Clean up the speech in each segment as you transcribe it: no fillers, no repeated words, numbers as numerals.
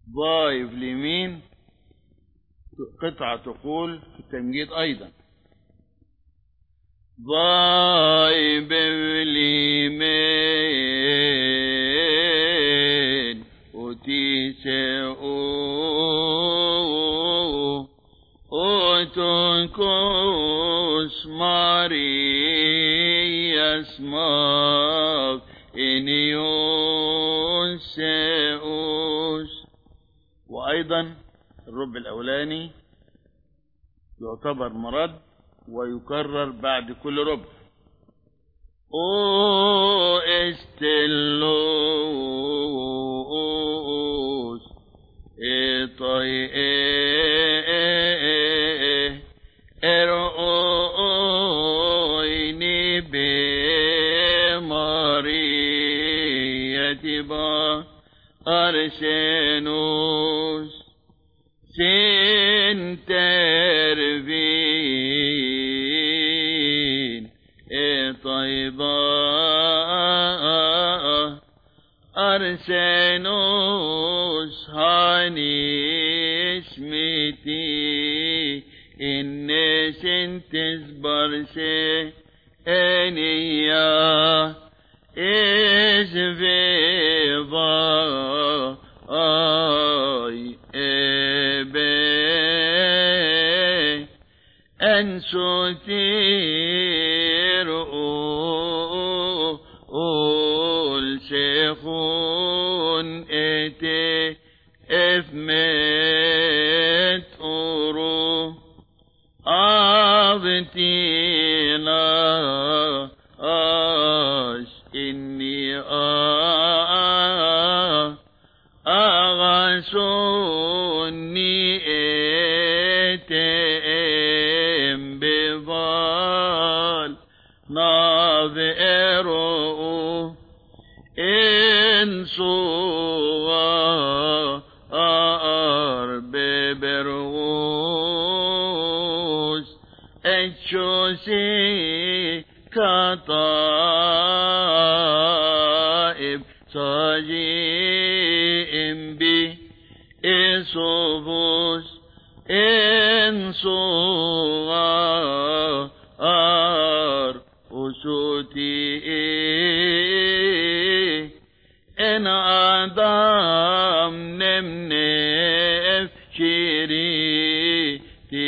ضايف اليمين قطعة تقول في التمجيد أيضا ضايف اليمين وتسعو وتنكس ماري اسمك إنيوسيوس. وأيضا الربع الأولاني يعتبر مرد ويكرر بعد كل ربع او استلوس اطي ارؤيني بمارية با أرسنوس سنترفين طيبا أرسنوس هاني اسمتي إن سنتس برسي أنيا إز فيضا أي إبي أنسو تيرو أول شيخون إتي إفمت أورو أبتينا أش إني أغسوني إتم بفال نافئرو إنسوا ببروس أتشوسي كطائب صجيم بي إصوفوس إنسوا أسوتي إن آدم نمنف شيري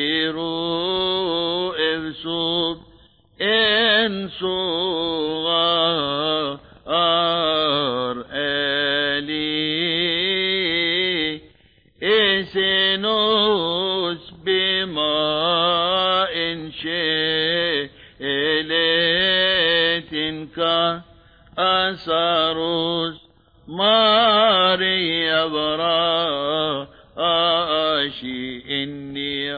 تيرو إفسوب إنسوا ألي إسنوس بما إنشي إليتنك أساروس ماريا برا أشي إني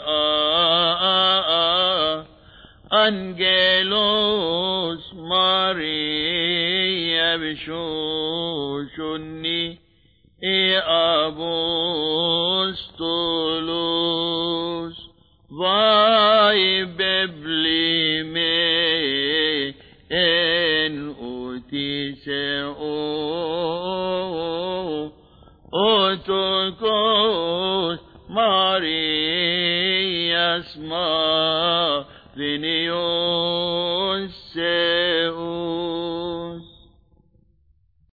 أنجلوس ماريا بشوشني أبوستولوس واي ببلي مي إن أوتيسئو أوتوكوس ماريا اسما فينيوس